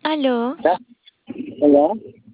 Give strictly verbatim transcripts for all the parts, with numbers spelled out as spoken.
Aló. ¿Ya? Hola.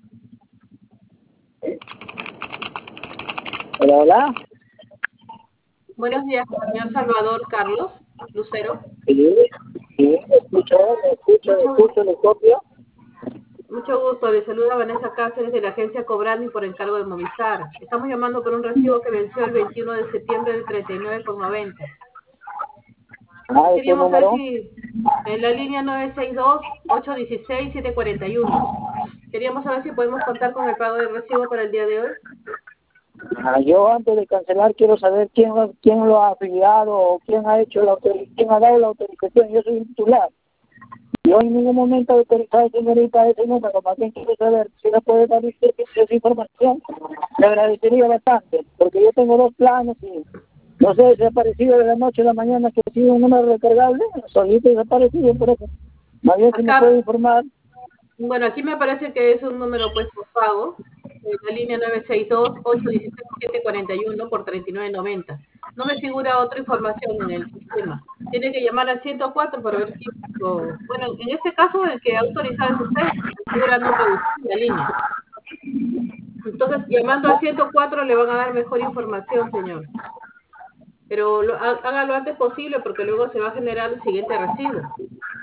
Hola, hola. Buenos días, señor Salvador Carlos Lucero. Sí, sí, me escucho, me escucho, me Mucho, escucho, me copio. mucho gusto. Le saluda Vanessa Cáceres de la agencia Cobrani por encargo de Movistar. Estamos llamando por un recibo que venció el veintiuno de septiembre de treinta y nueve con noventa. Ah, ¿ese Queríamos saber número? si en la línea nueve seis dos, ocho uno seis, siete cuatro uno. Queríamos saber si podemos contar con el pago del recibo para el día de hoy. Ah, yo antes de cancelar quiero saber quién, lo- quién lo ha afiliado o quién ha hecho la autori- quién ha dado la autorización. Yo soy el titular. Yo en ningún momento he autorizado, señorita, ese número. Más bien quiero saber si me puede dar usted esa información. Le agradecería bastante, porque yo tengo dos planes y no sé, desaparecido de la noche a la mañana que ha sido un número recargable, solito desaparecido, por eso. Más bien si me puede Acá, informar. bueno, aquí me parece que es un número pues por pago. En la línea nueve seis dos, ocho uno seis, siete cuatro uno por treinta y nueve noventa. No me figura otra información en el sistema. Tiene que llamar al ciento cuatro para ver quién. o- Bueno, en este caso el que ha autorizado es usted. Figura el nombre de usted en la línea. Entonces, llamando al ciento cuatro le van a dar mejor información, señor. Pero lo, há- haga lo antes posible porque luego se va a generar el siguiente recibo.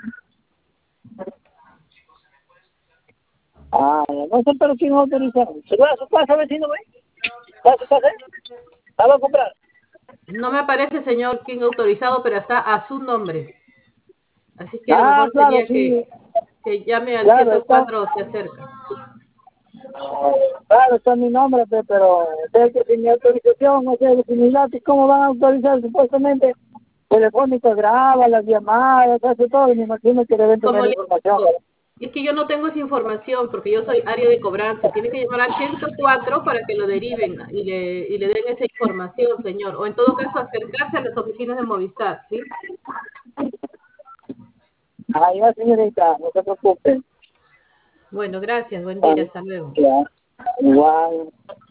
Ah, no sé, pero quién autoriza. ¿Se va a su casa, vecino, güey? ¿Va a su casa? ¿La va a comprar? No me aparece, señor, quién ha autorizado, pero está a su nombre. Así que lo Ah, mejor claro, sería sí. que, que llame al Claro, ciento está, cuatro o se acerca. claro, está mi nombre, pe- pero sé que sin mi autorización, no sé, sin mi lápiz, ¿cómo van a autorizar? Supuestamente Telefónica graba las llamadas, hace todo, y me imagino que deben Como tener le información. digo, es que yo no tengo esa información porque yo soy área de cobranza. Tiene que llamar al ciento cuatro para que lo deriven y le, y le den esa información, señor. O en todo caso, acercarse a las oficinas de Movistar, ¿sí? Ah, ya, señorita, no se preocupe. Bueno, gracias. Buen Ah, día. Hasta luego. ya, igual.